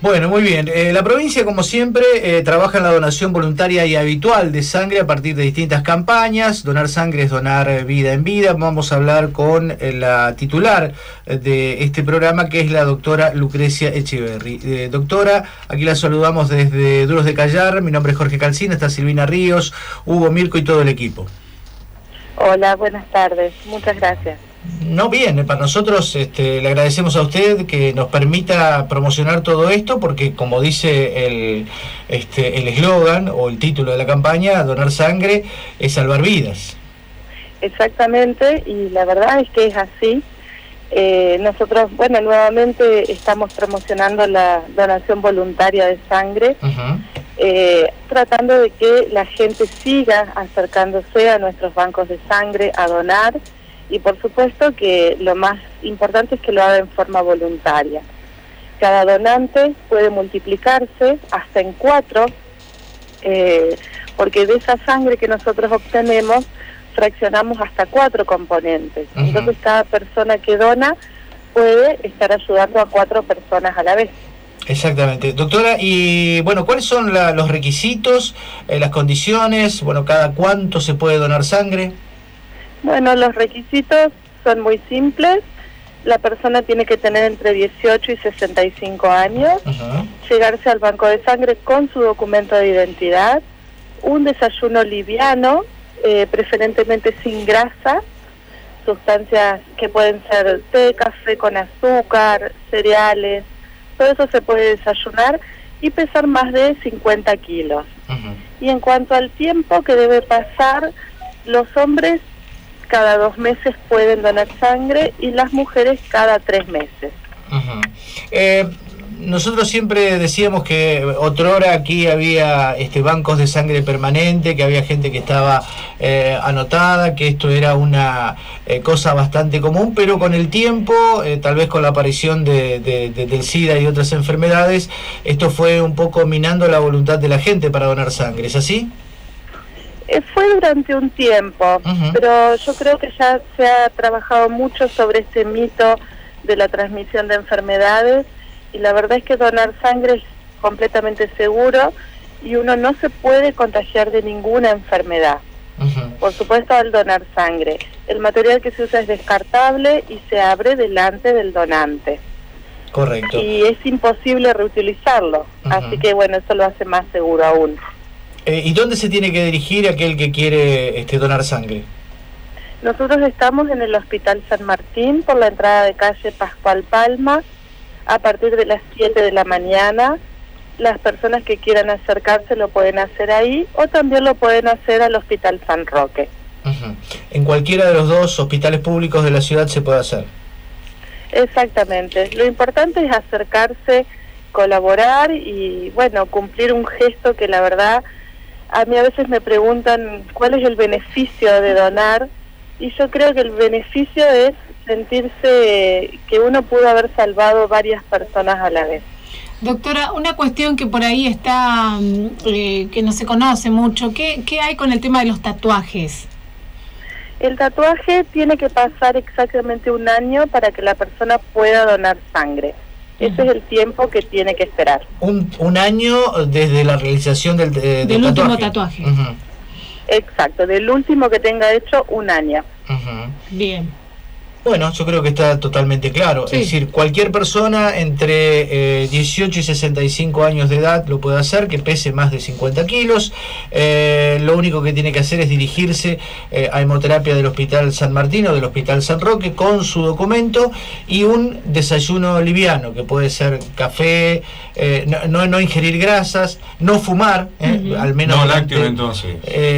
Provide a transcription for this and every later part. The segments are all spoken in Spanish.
Bueno, muy bien. La provincia, como siempre, trabaja en la donación voluntaria y habitual de sangre a partir de distintas campañas. Donar sangre es donar vida en vida. Vamos a hablar con la titular de este programa, que es la doctora Lucrecia Echeverri. Doctora, aquí la saludamos desde Duros de Callar. Mi nombre es Jorge Calcina, está Silvina Ríos, Hugo Mirko y todo el equipo. Hola, buenas tardes. Muchas gracias. No, bien, para nosotros le agradecemos a usted que nos permita promocionar todo esto, porque como dice el eslogan o el título de la campaña, donar sangre es salvar vidas. Exactamente, y la verdad es que es así. Nosotros, nuevamente estamos promocionando la donación voluntaria de sangre, tratando de que la gente siga acercándose a nuestros bancos de sangre a donar. Y por supuesto que lo más importante es que lo haga en forma voluntaria. Cada donante puede multiplicarse hasta en 4, porque de esa sangre que nosotros obtenemos, fraccionamos hasta 4 componentes. Entonces cada persona que dona puede estar ayudando a 4 personas a la vez. Exactamente. Doctora, y ¿cuáles son los requisitos, las condiciones? ¿Cada cuánto se puede donar sangre? Bueno, los requisitos son muy simples. La persona tiene que tener entre 18 y 65 años, llegarse al banco de sangre con su documento de identidad, un desayuno liviano, preferentemente sin grasa, sustancias que pueden ser té, café con azúcar, cereales, todo eso se puede desayunar y pesar más de 50 kilos. Y en cuanto al tiempo que debe pasar, los hombres cada 2 meses pueden donar sangre y las mujeres cada 3 meses. Nosotros siempre decíamos que otrora aquí había bancos de sangre permanente, que había gente que estaba anotada, que esto era una cosa bastante común, pero con el tiempo, tal vez con la aparición del SIDA y otras enfermedades, esto fue un poco minando la voluntad de la gente para donar sangre, ¿es así? Fue durante un tiempo, pero yo creo que ya se ha trabajado mucho sobre este mito de la transmisión de enfermedades, y la verdad es que donar sangre es completamente seguro y uno no se puede contagiar de ninguna enfermedad. Por supuesto, al donar sangre. El material que se usa es descartable y se abre delante del donante. Correcto. Y es imposible reutilizarlo, así que eso lo hace más seguro aún. ¿Y dónde se tiene que dirigir aquel que quiere donar sangre? Nosotros estamos en el Hospital San Martín, por la entrada de calle Pascual Palma, a partir de las 7 de la mañana. Las personas que quieran acercarse lo pueden hacer ahí, o también lo pueden hacer al Hospital San Roque. En cualquiera de los 2 hospitales públicos de la ciudad se puede hacer. Exactamente. Lo importante es acercarse, colaborar y, cumplir un gesto que la verdad... A mí a veces me preguntan cuál es el beneficio de donar, y yo creo que el beneficio es sentirse que uno pudo haber salvado varias personas a la vez. Doctora, una cuestión que por ahí está, que no se conoce mucho, ¿qué hay con el tema de los tatuajes? El tatuaje tiene que pasar exactamente 1 año para que la persona pueda donar sangre. Ese es el tiempo que tiene que esperar. Un año desde la realización del último tatuaje. Exacto, del último que tenga hecho 1 año. Bien. Bueno, yo creo que está totalmente claro. Sí. Es decir, cualquier persona entre 18 y 65 años de edad lo puede hacer, que pese más de 50 kilos. Lo único que tiene que hacer es dirigirse a hemoterapia del Hospital San Martín o del Hospital San Roque con su documento y un desayuno liviano, que puede ser café, no ingerir grasas, no fumar, al menos... No lácteos entonces.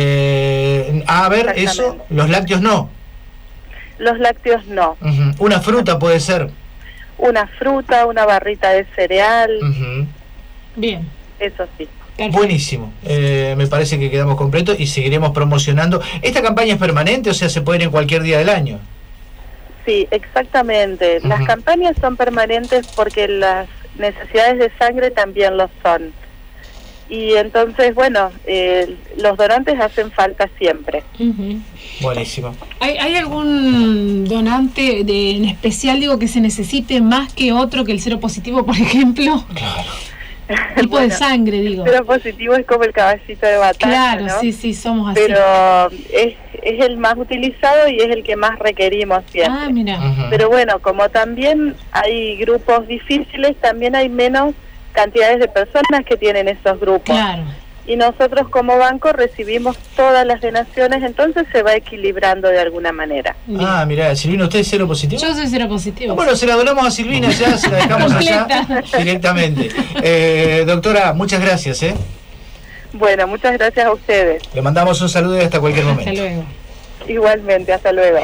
Eso, los lácteos no. Los lácteos no. Una fruta puede ser. Una fruta, una barrita de cereal. Bien. Eso sí. Perfecto. Buenísimo. Me parece que quedamos completos y seguiremos promocionando. ¿Esta campaña es permanente? O sea, ¿se puede ir en cualquier día del año? Sí, exactamente. Las campañas son permanentes porque las necesidades de sangre también lo son. Y entonces, los donantes hacen falta siempre. Buenísimo. ¿Hay algún donante en especial, que se necesite más que otro, que el seropositivo, por ejemplo? Claro. Tipo de sangre, digo. Cero positivo es como el caballito de batalla, claro, ¿no? sí, somos así. Pero es el más utilizado y es el que más requerimos siempre. Ah, mira. Pero bueno, como también hay grupos difíciles, también hay menos cantidades de personas que tienen esos grupos. Claro. Y nosotros como banco recibimos todas las donaciones, entonces se va equilibrando de alguna manera. Ah, mirá, Silvina, ¿usted es cero positivo? Yo soy cero positivo. Bueno, se la donamos a Silvina ya, se la dejamos allá directamente. Doctora, muchas gracias. Bueno, muchas gracias a ustedes. Le mandamos un saludo y hasta cualquier momento. Hasta luego. Igualmente, hasta luego.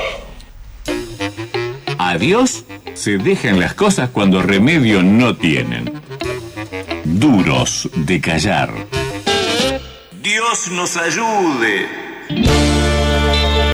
A Dios se dejan las cosas cuando remedio no tienen. Duros de callar. Dios nos ayude.